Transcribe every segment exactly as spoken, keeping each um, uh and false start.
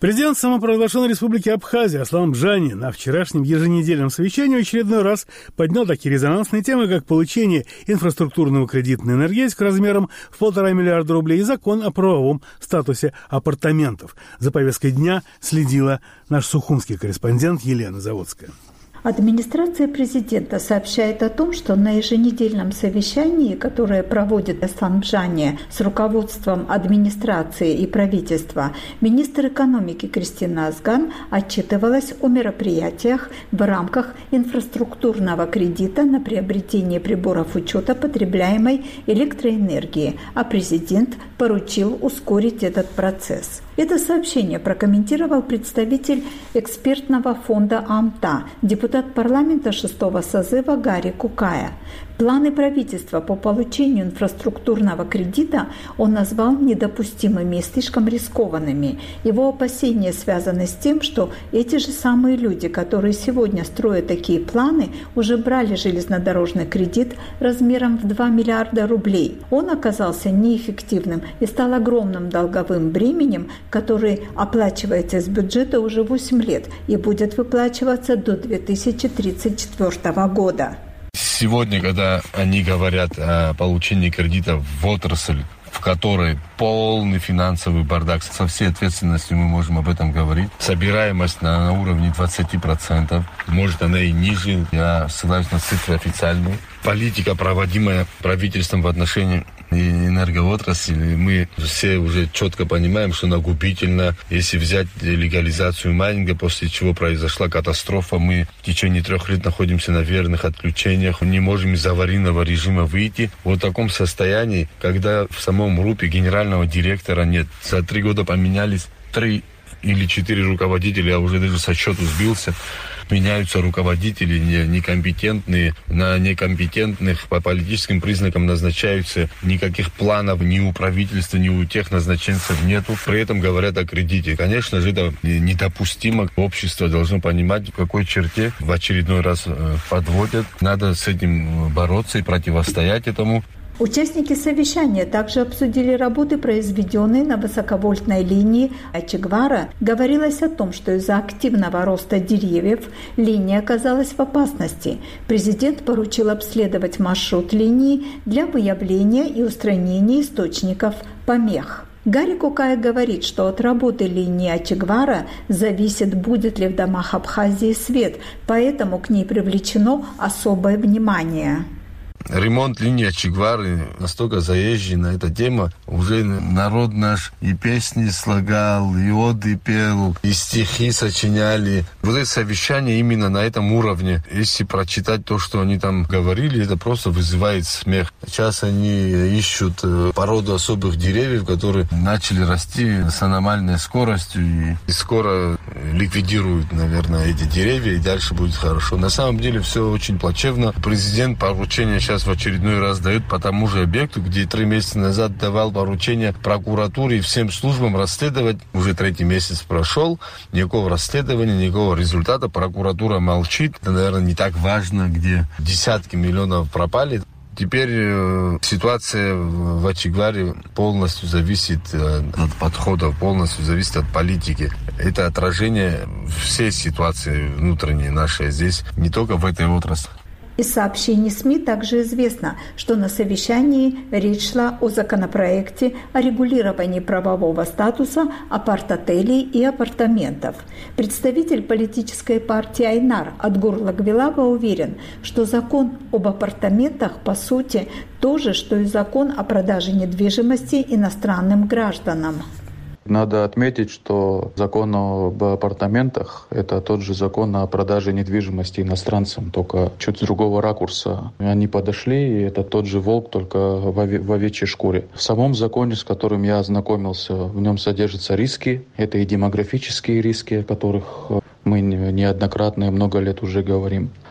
Президент самопровозглашенной республики Абхазия Аслан Бжани на вчерашнем еженедельном совещании в очередной раз поднял такие резонансные темы, как получение инфраструктурного кредита на энергетику размером в полтора миллиарда рублей и закон о правовом статусе апартаментов. За повесткой дня следила наш сухумский корреспондент Елена Заводская. Администрация президента сообщает о том, что на еженедельном совещании, которое проводит Аслан Бжани с руководством администрации и правительства, министр экономики Кристина Азган отчитывалась о мероприятиях в рамках инфраструктурного кредита на приобретение приборов учета потребляемой электроэнергии, а президент поручил ускорить этот процесс. Это сообщение прокомментировал представитель экспертного фонда АМТА, депутат парламента шестого созыва Гарри Кукая. Планы правительства по получению инфраструктурного кредита он назвал недопустимыми и слишком рискованными. Его опасения связаны с тем, что эти же самые люди, которые сегодня строят такие планы, уже брали железнодорожный кредит размером в два миллиарда рублей. Он оказался неэффективным и стал огромным долговым бременем, который оплачивается из бюджета уже восемь лет и будет выплачиваться до две тысячи тридцать четвёртого года. Сегодня, когда они говорят о получении кредита в отрасль, в которой полный финансовый бардак, со всей ответственностью мы можем об этом говорить. Собираемость на, на уровне двадцать процентов, может она и ниже, я ссылаюсь на цифры официальные. Политика, проводимая правительством в отношении энергоотрасли, мы все уже четко понимаем, что она губительна. Если взять легализацию майнинга, после чего произошла катастрофа, мы в течение трех лет находимся на верных отключениях, не можем из аварийного режима выйти. Вот в таком состоянии, когда в самом РУПе генерального директора нет, за три года поменялись три или четыре руководителя, я уже даже со счету сбился. Меняются руководители некомпетентные, на некомпетентных по политическим признакам назначаются, никаких планов ни у правительства, ни у тех назначенцев нету. При этом говорят о кредите. Конечно же, это недопустимо. Общество должно понимать, в какой черте в очередной раз подводят. Надо с этим бороться и противостоять этому. Участники совещания также обсудили работы, произведенные на высоковольтной линии Ачигвара. Говорилось о том, что из-за активного роста деревьев линия оказалась в опасности. Президент поручил обследовать маршрут линии для выявления и устранения источников помех. Гарри Кукай говорит, что от работы линии Ачигвара зависит, будет ли в домах Абхазии свет, поэтому к ней привлечено особое внимание. Ремонт линии Ачигвары настолько заезжена эта тема. Уже народ наш и песни слагал, и оды пел, и стихи сочиняли. Вот это совещание именно на этом уровне. Если прочитать то, что они там говорили, это просто вызывает смех. Сейчас они ищут породу особых деревьев, которые начали расти с аномальной скоростью. И, и скоро ликвидируют, наверное, эти деревья, и дальше будет хорошо. На самом деле все очень плачевно. Президент поручение сейчас в очередной раз дает по тому же объекту, где три месяца назад давал поручение прокуратуре и всем службам расследовать. Уже третий месяц прошел, никакого расследования, никакого результата. Прокуратура молчит. Это, наверное, не так важно, где десятки миллионов пропали. Теперь э, ситуация в Ачигваре полностью зависит э, от подхода, полностью зависит от политики. Это отражение всей ситуации внутренней нашей здесь, не только в этой отрасли. Из сообщений СМИ также известно, что на совещании речь шла о законопроекте о регулировании правового статуса апарт-отелей и апартаментов. Представитель политической партии Айнар Адгур Лагвилава уверен, что закон об апартаментах по сути то же, что и закон о продаже недвижимости иностранным гражданам. Надо отметить, что закон об апартаментах – это тот же закон о продаже недвижимости иностранцам, только чуть с другого ракурса. Они подошли, и это тот же волк, только в овечьей шкуре. В самом законе, с которым я ознакомился, в нем содержатся риски. Это и демографические риски, о которых мы неоднократно и много лет уже говорим.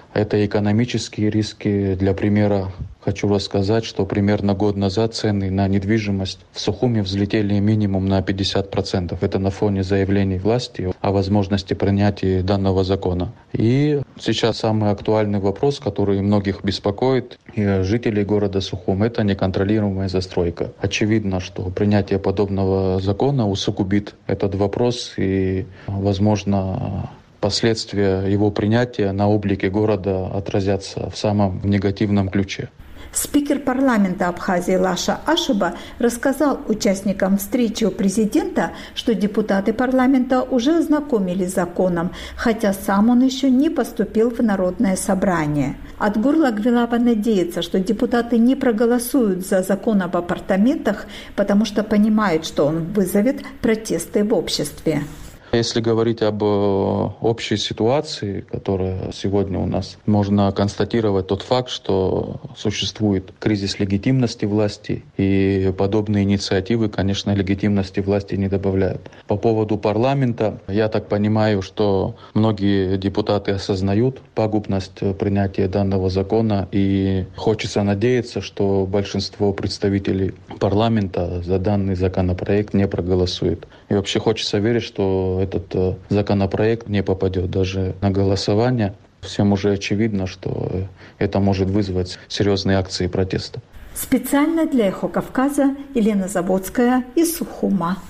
Это экономические риски. Для примера хочу рассказать, что примерно год назад цены на недвижимость в Сухуми взлетели минимум на пятьдесят процентов. Это на фоне заявлений власти о возможности принятия данного закона. И сейчас самый актуальный вопрос, который многих беспокоит, и жителей города Сухум, это неконтролируемая застройка. Очевидно, что принятие подобного закона усугубит этот вопрос и, возможно, последствия его принятия на облике города отразятся в самом негативном ключе. Спикер парламента Абхазии Лаша Ашуба рассказал участникам встречи у президента, что депутаты парламента уже ознакомились с законом, хотя сам он еще не поступил в Народное собрание. Атгур Гвилава надеется, что депутаты не проголосуют за закон об апартаментах, потому что понимают, что он вызовет протесты в обществе. Если говорить об общей ситуации, которая сегодня у нас, можно констатировать тот факт, что существует кризис легитимности власти, и подобные инициативы, конечно, легитимности власти не добавляют. По поводу парламента, я так понимаю, что многие депутаты осознают пагубность принятия данного закона, и хочется надеяться, что большинство представителей парламента за данный законопроект не проголосует. И вообще хочется верить, что этот законопроект не попадет даже на голосование. Всем уже очевидно, что это может вызвать серьезные акции протеста. Специально для «Эхо Кавказа» Елена Заводская из Сухума.